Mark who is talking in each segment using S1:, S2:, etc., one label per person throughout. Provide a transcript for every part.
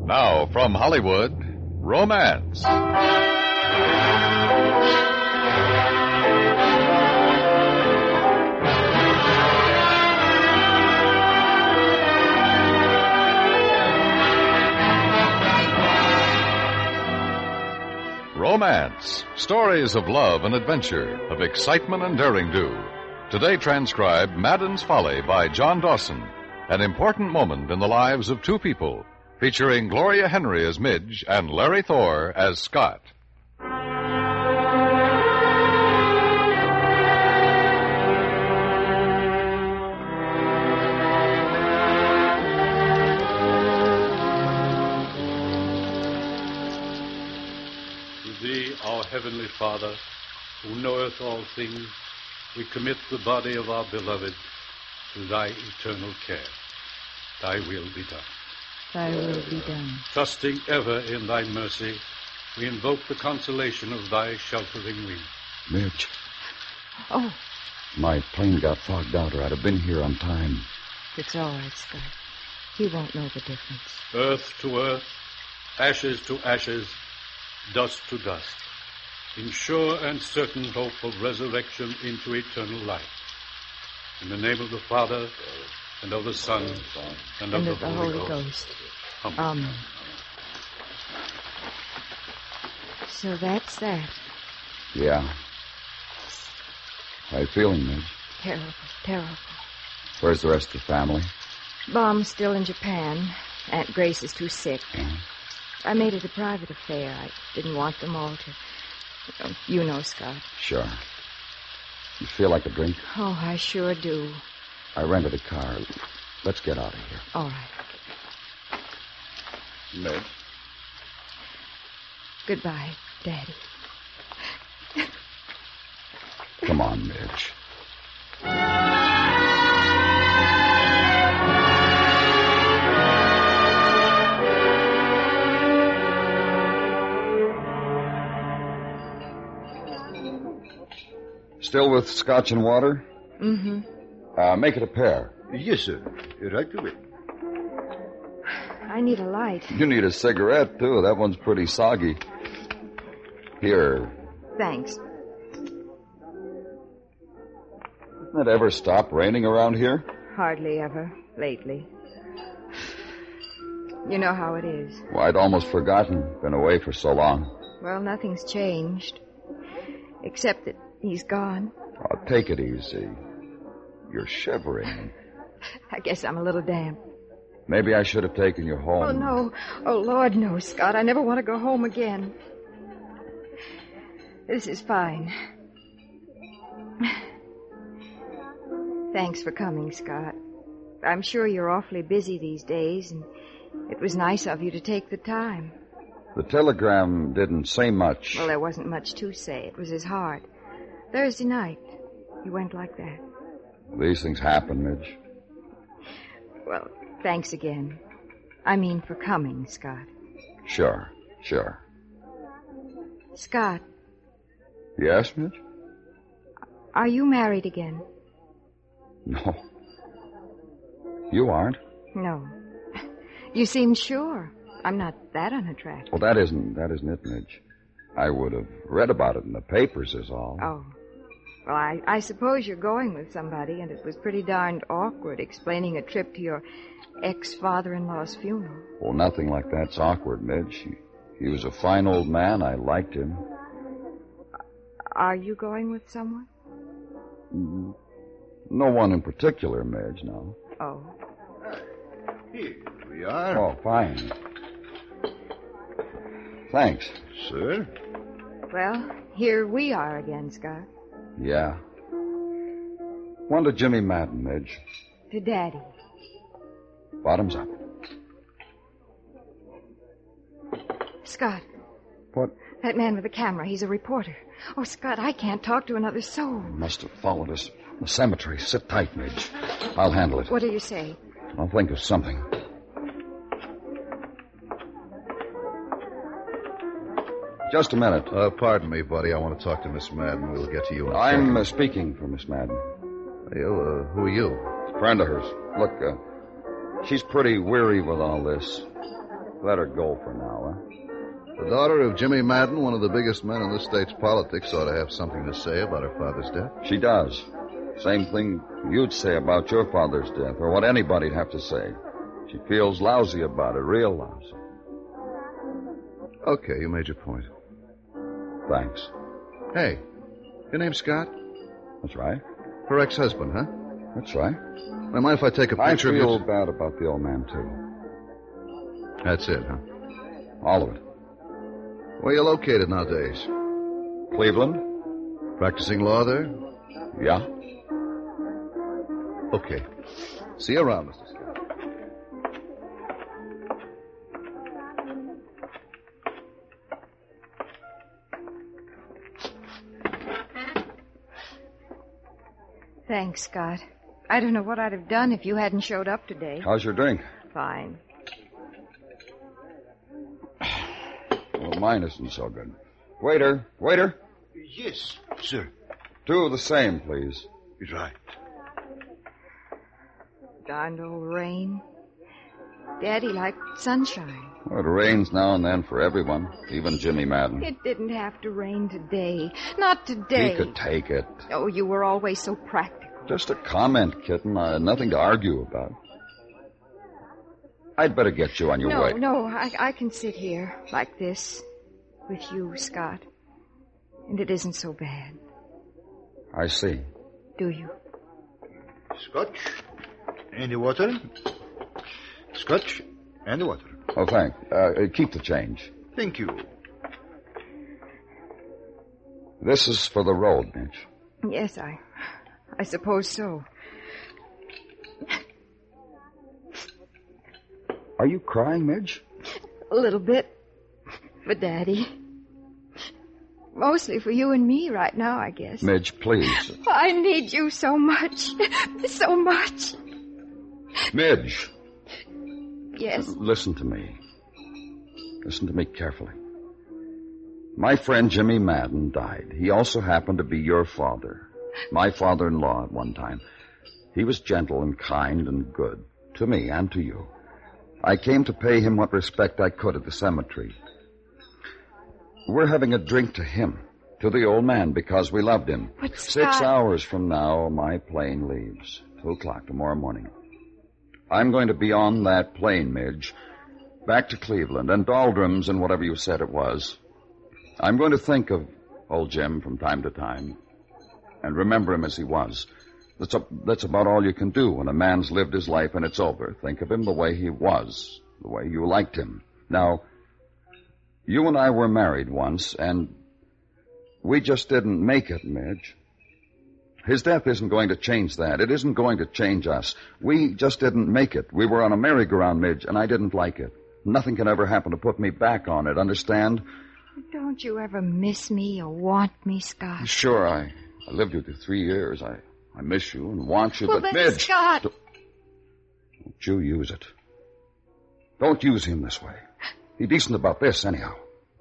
S1: Now, from Hollywood, Romance. Romance. Stories of love and adventure, of excitement and daring-do. Today transcribed Madden's Folly by John Dawson, an important moment in the lives of two people, featuring Gloria Henry as Midge and Larry Thor as Scott.
S2: To Thee, our Heavenly Father, who knoweth all things, we commit the body of our beloved to Thy eternal care. Thy will be done.
S3: Thy will be done.
S2: Trusting ever in Thy mercy, we invoke the consolation of Thy sheltering wing.
S4: Midge.
S3: Oh.
S4: My plane got fogged out, or I'd have been here on time.
S3: It's all right, Scott. He won't know the difference.
S2: Earth to earth, ashes to ashes, dust to dust, in sure and certain hope of resurrection into eternal life. In the name of the Father, and of the Son, and of the Holy Ghost.
S3: Amen. So that's that.
S4: Yeah. How you feeling, Midge?
S3: Terrible, terrible.
S4: Where's the rest of the family?
S3: Mom's still in Japan. Aunt Grace is too sick.
S4: Yeah.
S3: I made it a private affair. I didn't want them all to... You know, Scott.
S4: Sure. You feel like a drink?
S3: Oh, I sure do.
S4: I rented a car. Let's get out of here.
S3: All right.
S4: Midge.
S3: Goodbye, Daddy.
S4: Come on, Midge. Still with scotch and water?
S3: Mm-hmm.
S4: Make it a pair.
S5: Yes, sir. Right away.
S3: I need a light.
S4: You need a cigarette, too. That one's pretty soggy. Here.
S3: Thanks.
S4: Doesn't it ever stop raining around here?
S3: Hardly ever, lately. You know how it is.
S4: Well, I'd almost forgotten. Been away for so long.
S3: Well, nothing's changed. Except that he's gone.
S4: Oh, take it easy. You're shivering.
S3: I guess I'm a little damp.
S4: Maybe I should have taken you home.
S3: Oh, no. Oh, Lord, no, Scott. I never want to go home again. This is fine. Thanks for coming, Scott. I'm sure you're awfully busy these days, and it was nice of you to take the time.
S4: The telegram didn't say much.
S3: Well, there wasn't much to say. It was his heart. Thursday night, he went like that.
S4: These things happen, Midge.
S3: Well, thanks again. I mean, for coming, Scott.
S4: Sure.
S3: Scott.
S4: Yes, Midge?
S3: Are you married again?
S4: No. You aren't?
S3: No. You seem sure. I'm not that unattractive.
S4: Well, that isn't it, Midge. I would have read about it in the papers is all.
S3: Oh. Well, I suppose you're going with somebody, and it was pretty darned awkward explaining a trip to your ex-father-in-law's funeral.
S4: Well, nothing like that's awkward, Midge. He was a fine old man. I liked him.
S3: Are you going with someone?
S4: No one in particular, Midge, no.
S3: Oh.
S5: Here we are.
S4: Oh, fine. Thanks.
S5: Sir?
S3: Well, here we are again, Scott.
S4: Yeah. One to Jimmy Madden, Midge.
S3: To Daddy.
S4: Bottoms up.
S3: Scott.
S4: What?
S3: That man with the camera, he's a reporter. Oh, Scott, I can't talk to another soul.
S4: He must have followed us. The cemetery. Sit tight, Midge. I'll handle it.
S3: What do you say?
S4: I'll think of something. Just a minute.
S5: Pardon me, buddy. I want to talk to Miss Madden. We'll get to you in a
S4: I'm
S5: second.
S4: speaking for Miss Madden.
S5: Who are you?
S4: It's a friend of hers. Look, she's pretty weary with all this. Let her go for now, huh?
S5: The daughter of Jimmy Madden, one of the biggest men in the state's politics, ought to have something to say about her father's death.
S4: She does. Same thing you'd say about your father's death, or what anybody'd have to say. She feels lousy about it, real lousy.
S5: Okay, you made your point.
S4: Thanks.
S5: Hey, your name's Scott?
S4: That's right.
S5: Her ex-husband, huh?
S4: That's right.
S5: I mind if I take a picture of
S4: I
S5: you?
S4: feel bad about the old man, too.
S5: That's it, huh?
S4: All of it.
S5: Where you located nowadays?
S4: Cleveland?
S5: Practicing law there?
S4: Yeah.
S5: Okay. See you around, Mr. Scott.
S3: Thanks, Scott. I don't know what I'd have done if you hadn't showed up today.
S4: How's your drink?
S3: Fine.
S4: Well, mine isn't so good. Waiter. Waiter.
S5: Yes, sir.
S4: 2 of the same, please.
S5: Right.
S3: Darned old rain. Daddy liked sunshine.
S4: Well, it rains now and then for everyone, even Jimmy Madden.
S3: It didn't have to rain today. Not today.
S4: He could take it.
S3: Oh, you were always so practical.
S4: Just a comment, kitten. Nothing to argue about. I'd better get you on your way.
S3: No, I can sit here like this with you, Scott. And it isn't so bad.
S4: I see.
S3: Do you?
S5: Scotch. Any water? Scotch and water.
S4: Oh, thanks. Keep the change.
S5: Thank you.
S4: This is for the road, Mitch.
S3: Yes, I suppose so.
S4: Are you crying, Midge?
S3: A little bit. For Daddy. Mostly for you and me right now, I guess.
S4: Midge, please.
S3: I need you so much. So much.
S4: Midge.
S3: Yes.
S4: Listen to me. Listen to me carefully. My friend Jimmy Madden died. He also happened to be your father. My father-in-law at one time. He was gentle and kind and good. To me and to you. I came to pay him what respect I could at the cemetery. We're having a drink to him, to the old man, because we loved him.
S3: But
S4: 6 hours from now, my plane leaves. 2:00 tomorrow morning. I'm going to be on that plane, Midge, back to Cleveland and Doldrums and whatever you said it was. I'm going to think of old Jim from time to time and remember him as he was. That's about all you can do when a man's lived his life and it's over. Think of him the way he was, the way you liked him. Now, you and I were married once, and we just didn't make it, Midge. His death isn't going to change that. It isn't going to change us. We just didn't make it. We were on a merry-go-round, Midge, and I didn't like it. Nothing can ever happen to put me back on it, understand?
S3: Don't you ever miss me or want me, Scott?
S4: Sure, I lived with you 3 years. I miss you and want you,
S3: well,
S4: but
S3: then,
S4: Midge...
S3: Scott...
S4: Don't you use it. Don't use him this way. Be decent about this, anyhow.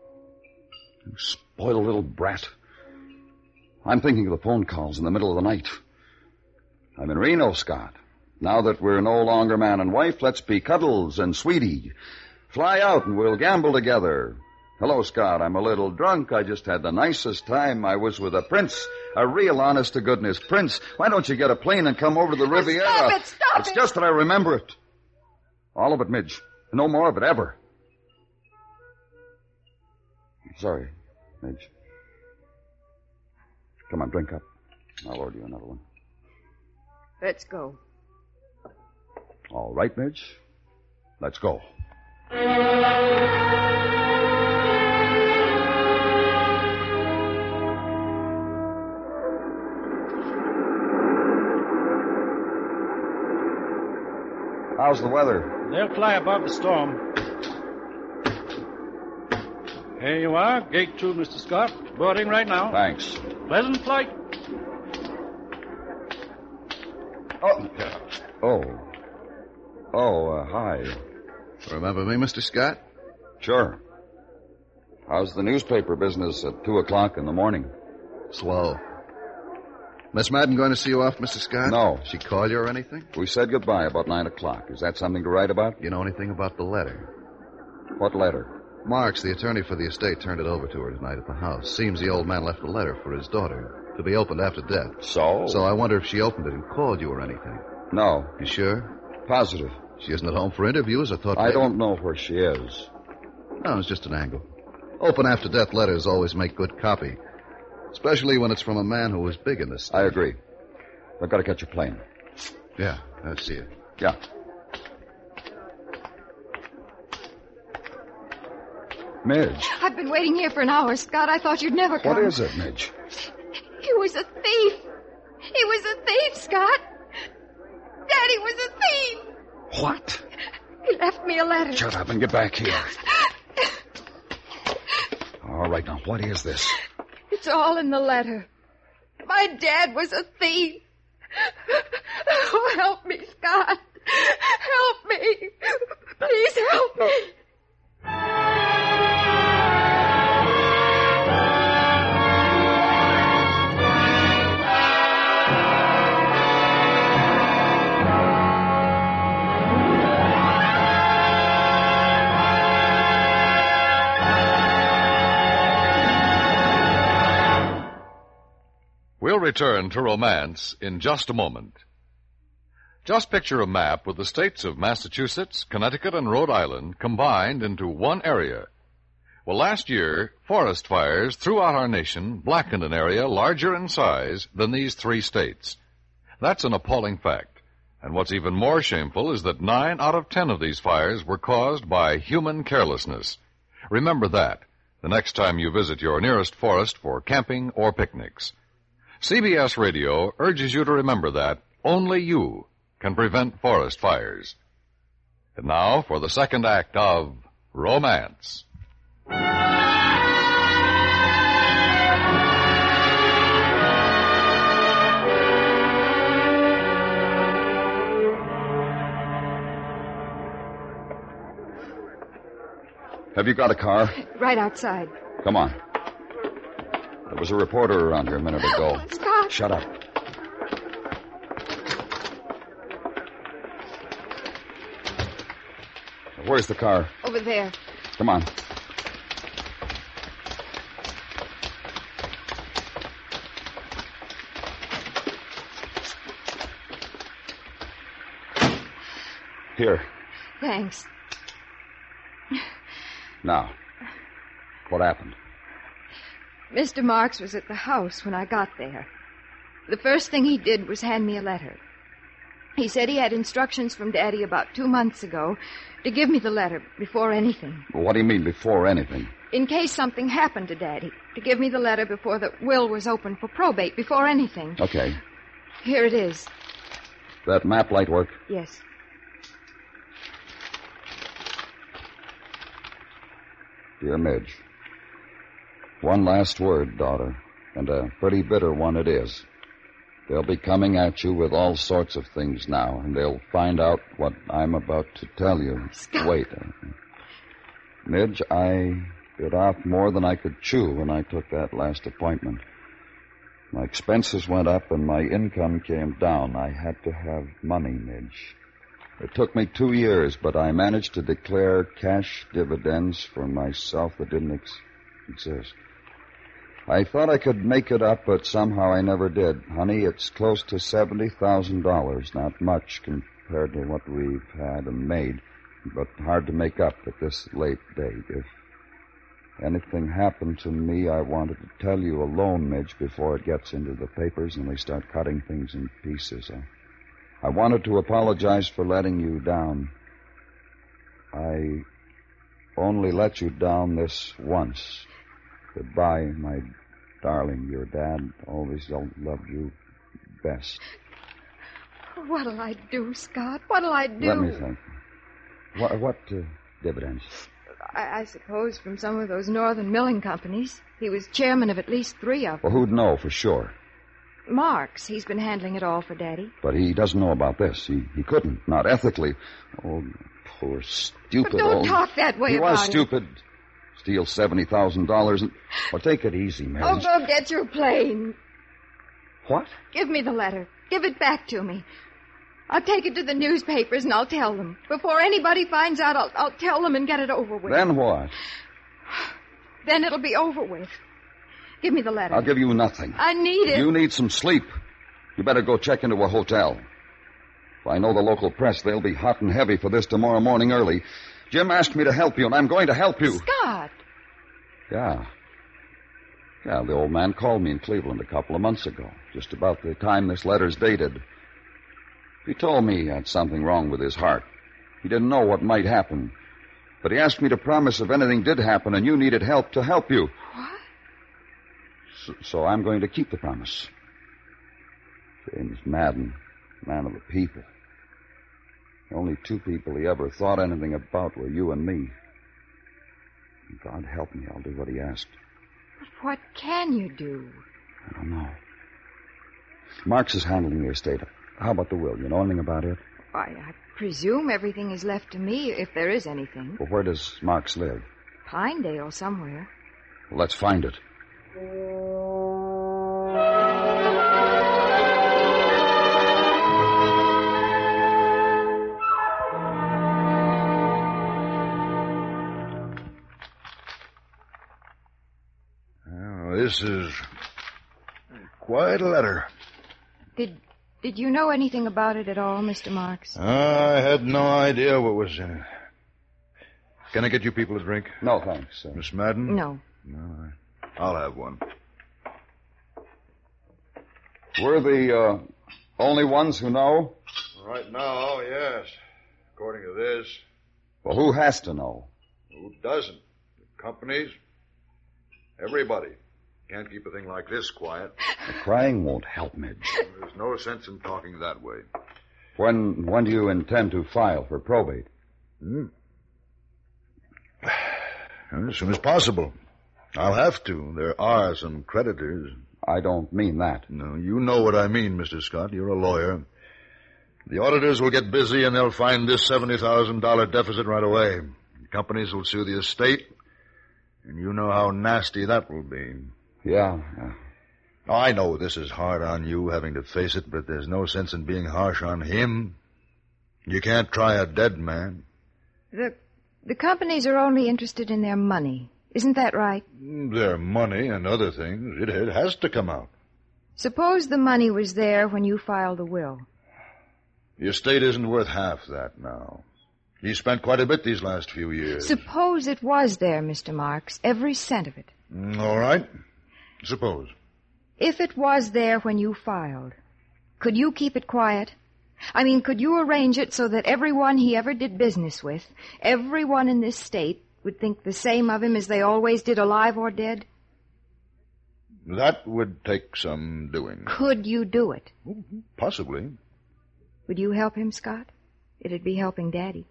S4: You spoiled little brat. I'm thinking of the phone calls in the middle of the night. I'm in Reno, Scott. Now that we're no longer man and wife, let's be cuddles and sweetie. Fly out and we'll gamble together. Hello, Scott. I'm a little drunk. I just had the nicest time. I was with a prince, a real honest-to-goodness prince. Why don't you get a plane and come over to the Riviera?
S3: Stop it!
S4: It's just that I remember it. All of it, Midge. No more of it, ever. Sorry, Midge. Come on, drink up. I'll order you another one.
S3: Let's go.
S4: All right, Midge. Let's go. How's the weather?
S2: They'll fly above the storm. Here you are, gate 2, Mr. Scott. Boarding right now.
S4: Thanks.
S2: Pleasant flight.
S4: Hi.
S5: Remember me, Mr. Scott?
S4: Sure. How's the newspaper business at 2:00 in the morning?
S5: Slow. Miss Madden going to see you off, Mr. Scott?
S4: No.
S5: She call you or anything?
S4: We said goodbye about 9:00. Is that something to write about?
S5: You know anything about the letter?
S4: What letter?
S5: Marks, the attorney for the estate, turned it over to her tonight at the house. Seems the old man left a letter for his daughter to be opened after death.
S4: So?
S5: So I wonder if she opened it and called you or anything.
S4: No.
S5: You sure?
S4: Positive.
S5: She isn't at home for interviews?
S4: I don't know where she is.
S5: No, it's just an angle. Open after death letters always make good copy. Especially when it's from a man who was big in this state.
S4: I agree. I've got to catch a plane.
S5: Yeah, I see it.
S4: Yeah. Midge.
S3: I've been waiting here for an hour, Scott. I thought you'd never come.
S4: What is it, Midge?
S3: He was a thief. He was a thief, Scott. Daddy was a thief.
S4: What?
S3: He left me a letter.
S4: Shut up and get back here. All right, now, what is this?
S3: It's all in the letter. My dad was a thief. Oh, help me, Scott. Help me. Please help me.
S1: We'll return to romance in just a moment. Just picture a map with the states of Massachusetts, Connecticut, and Rhode Island combined into one area. Well, last year, forest fires throughout our nation blackened an area larger in size than these 3 states. That's an appalling fact. And what's even more shameful is that 9 out of 10 of these fires were caused by human carelessness. Remember that the next time you visit your nearest forest for camping or picnics. CBS Radio urges you to remember that only you can prevent forest fires. And now for the second act of Romance.
S4: Have you got a car?
S3: Right outside.
S4: Come on. There was a reporter around here a minute ago.
S3: Scott.
S4: Shut up. Where's the car?
S3: Over there.
S4: Come on. Here.
S3: Thanks.
S4: Now, what happened?
S3: Mr. Marks was at the house when I got there. The first thing he did was hand me a letter. He said he had instructions from Daddy about 2 months ago to give me the letter before anything.
S4: What do you mean, before anything?
S3: In case something happened to Daddy, to give me the letter before the will was open for probate, before anything.
S4: Okay.
S3: Here it is.
S4: That map light work?
S3: Yes.
S4: Dear Midge, one last word, daughter, and a pretty bitter one it is. They'll be coming at you with all sorts of things now, and they'll find out what I'm about to tell you.
S3: Stop.
S4: Wait. Midge, I bit off more than I could chew when I took that last appointment. My expenses went up and my income came down. I had to have money, Midge. It took me 2 years, but I managed to declare cash dividends for myself that didn't exist. I thought I could make it up, but somehow I never did. Honey, it's close to $70,000. Not much compared to what we've had and made, but hard to make up at this late date. If anything happened to me, I wanted to tell you alone, Midge, before it gets into the papers and they start cutting things in pieces. I wanted to apologize for letting you down. I only let you down this once. Goodbye, my darling. Your dad always loved you best.
S3: What'll I do, Scott? What'll I do?
S4: Let me think. What dividends?
S3: I suppose from some of those northern milling companies. He was chairman of at least 3 of them.
S4: Well, who'd know for sure?
S3: Marks. He's been handling it all for Daddy.
S4: But he doesn't know about this. He couldn't. Not ethically. Oh, poor stupid
S3: But don't
S4: old...
S3: talk that way
S4: he
S3: about
S4: was
S3: him.
S4: stupid. Steal $70,000 and... Well, take it easy, Mary.
S3: Oh, go get your plane.
S4: What?
S3: Give me the letter. Give it back to me. I'll take it to the newspapers and I'll tell them. Before anybody finds out, I'll tell them and get it over with.
S4: Then what?
S3: Then it'll be over with. Give me the letter.
S4: I'll give you nothing.
S3: I need it.
S4: You need some sleep. You better go check into a hotel. If I know the local press, they'll be hot and heavy for this tomorrow morning early. Jim asked me to help you, and I'm going to help you.
S3: Scott!
S4: Yeah, the old man called me in Cleveland a couple of months ago, just about the time this letter's dated. He told me he had something wrong with his heart. He didn't know what might happen. But he asked me to promise if anything did happen and you needed help, to help you.
S3: What?
S4: So I'm going to keep the promise. James Madden, man of the people. The only two people he ever thought anything about were you and me. God help me, I'll do what he asked.
S3: But what can you do?
S4: I don't know. Marx is handling the estate. How about the will? You know anything about it?
S3: Why, I presume everything is left to me, if there is anything.
S4: Well, where does Marx live?
S3: Pinedale somewhere.
S4: Well, let's find it.
S6: This is quite a letter.
S3: Did you know anything about it at all, Mr. Marks?
S6: I had no idea what was in it. Can I get you people a drink?
S4: No, thanks.
S6: Miss Madden?
S3: No.
S6: No, I'll have one.
S4: We're the only ones who know?
S6: Right now, yes. According to this.
S4: Well, who has to know?
S6: Who doesn't? The companies? Everybody. Can't keep a thing like this quiet.
S4: The crying won't help, Midge.
S6: There's no sense in talking that way.
S4: When do you intend to file for probate?
S6: As soon as possible. I'll have to. There are some creditors.
S4: I don't mean that.
S6: No, you know what I mean, Mr. Scott. You're a lawyer. The auditors will get busy and they'll find this $70,000 deficit right away. The companies will sue the estate, and you know how nasty that will be.
S4: Yeah.
S6: I know this is hard on you, having to face it, but there's no sense in being harsh on him. You can't try a dead man.
S3: The companies are only interested in their money. Isn't that right?
S6: Their money and other things. It has to come out.
S3: Suppose the money was there when you filed the will.
S6: The estate isn't worth half that now. He spent quite a bit these last few years.
S3: Suppose it was there, Mr. Marks, every cent of it.
S6: All right. Suppose.
S3: If it was there when you filed, could you keep it quiet? I mean, could you arrange it so that everyone he ever did business with, everyone in this state, would think the same of him as they always did, alive or dead?
S6: That would take some doing.
S3: Could you do it?
S6: Possibly.
S3: Would you help him, Scott? It'd be helping Daddy.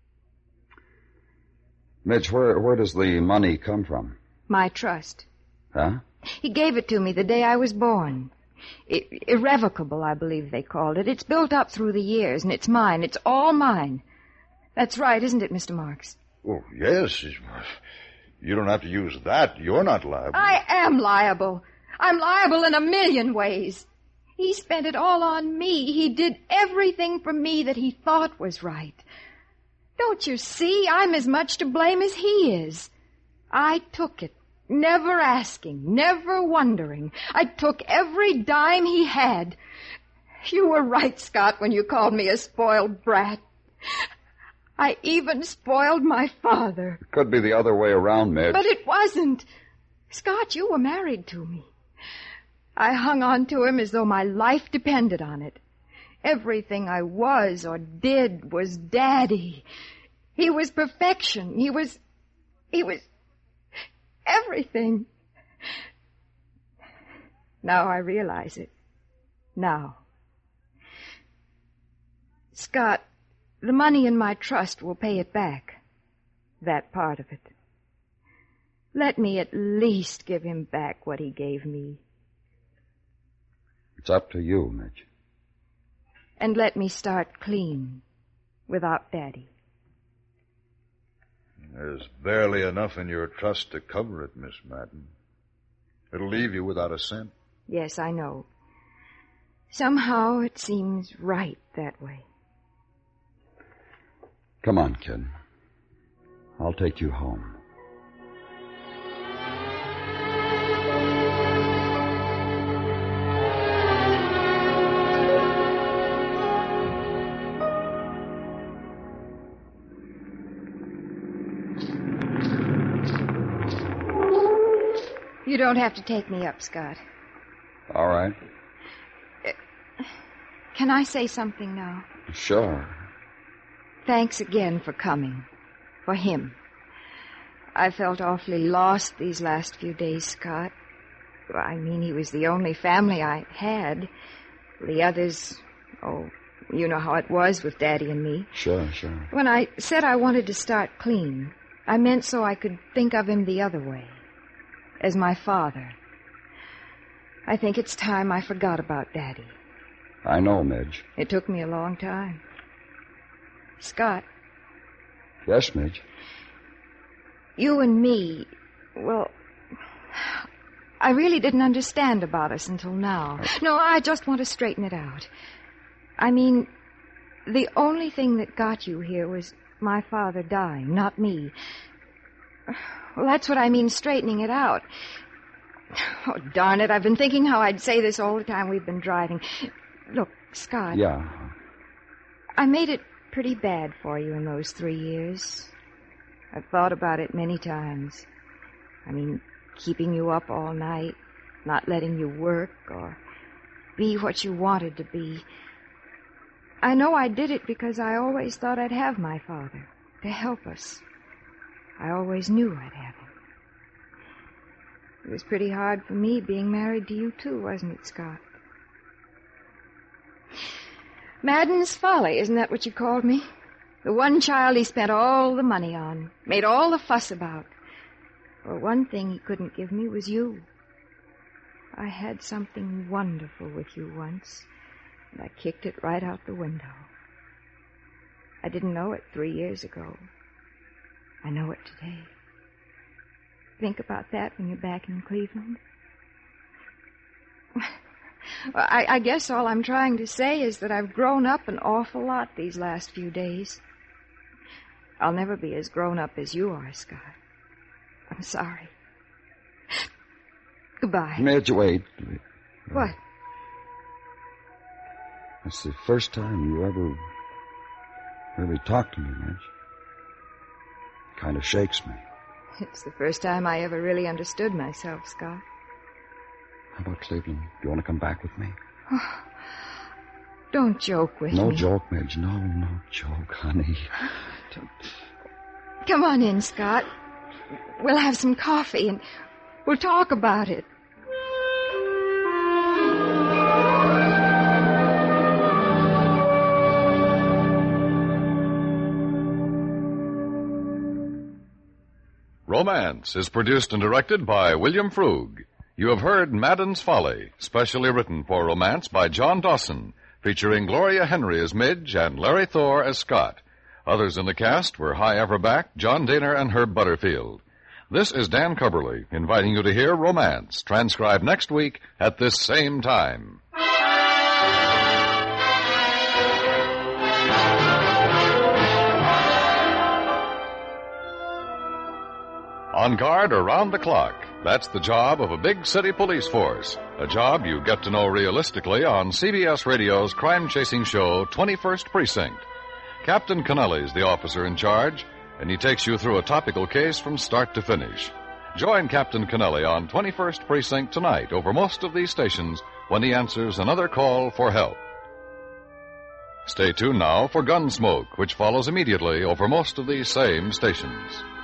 S4: Mitch, where does the money come from?
S3: My trust.
S4: Huh?
S3: He gave it to me the day I was born. Irrevocable, I believe they called it. It's built up through the years, and it's mine. It's all mine. That's right, isn't it, Mr. Marks?
S6: Oh, yes. You don't have to use that. You're not liable.
S3: I am liable. I'm liable in a million ways. He spent it all on me. He did everything for me that he thought was right. Don't you see? I'm as much to blame as he is. I took it, never asking, never wondering. I took every dime he had. You were right, Scott, when you called me a spoiled brat. I even spoiled my father.
S4: It could be the other way around, Midge.
S3: But it wasn't. Scott, you were married to me. I hung on to him as though my life depended on it. Everything I was or did was Daddy. He was perfection. He was everything. Now I realize it. Now. Scott, the money in my trust will pay it back. That part of it. Let me at least give him back what he gave me.
S4: It's up to you, Mitch.
S3: And let me start clean, without Daddy.
S6: There's barely enough in your trust to cover it, Miss Madden. It'll leave you without a cent.
S3: Yes, I know. Somehow it seems right that way.
S4: Come on, kid. I'll take you home.
S3: You don't have to take me up, Scott.
S4: All right.
S3: Can I say something now?
S4: Sure.
S3: Thanks again for coming. For him. I felt awfully lost these last few days, Scott. I mean, he was the only family I had. The others, you know how it was with Daddy and me.
S4: Sure.
S3: When I said I wanted to start clean, I meant so I could think of him the other way. As my father. I think it's time I forgot about Daddy.
S4: I know, Midge.
S3: It took me a long time. Scott.
S4: Yes, Midge?
S3: You and me, well, I really didn't understand about us until now. No, I just want to straighten it out. I mean, the only thing that got you here was my father dying, not me. Well, that's what I mean, straightening it out. Oh, darn it, I've been thinking how I'd say this all the time we've been driving. Look, Scott.
S4: Yeah?
S3: I made it pretty bad for you in those 3 years. I've thought about it many times. I mean, keeping you up all night, not letting you work or be what you wanted to be. I know I did it because I always thought I'd have my father to help us. I always knew I'd have him. It was pretty hard for me being married to you, too, wasn't it, Scott? Madden's Folly, isn't that what you called me? The one child he spent all the money on, made all the fuss about. Well, one thing he couldn't give me was you. I had something wonderful with you once, and I kicked it right out the window. I didn't know it 3 years ago. I know it today. Think about that when you're back in Cleveland. Well, I guess all I'm trying to say is that I've grown up an awful lot these last few days. I'll never be as grown up as you are, Scott. I'm sorry. Goodbye.
S4: Midge, wait.
S3: What?
S4: That's the first time you ever really talked to me, Midge. It kind of shakes me.
S3: It's the first time I ever really understood myself, Scott.
S4: How about Cleveland? Do you want to come back with me?
S3: Oh, don't joke with me.
S4: No joke, Midge. No joke, honey.
S3: Come on in, Scott. We'll have some coffee and we'll talk about it.
S1: Romance is produced and directed by William Frug. You have heard Madden's Folly, specially written for romance by John Dawson, featuring Gloria Henry as Midge and Larry Thor as Scott. Others in the cast were Hy Averback, John Daner, and Herb Butterfield. This is Dan Cubberly, inviting you to hear Romance, transcribed next week at this same time. On guard around the clock. That's the job of a big city police force. A job you get to know realistically on CBS Radio's crime-chasing show, 21st Precinct. Captain Kennelly's the officer in charge, and he takes you through a topical case from start to finish. Join Captain Kennelly on 21st Precinct tonight over most of these stations when he answers another call for help. Stay tuned now for Gunsmoke, which follows immediately over most of these same stations.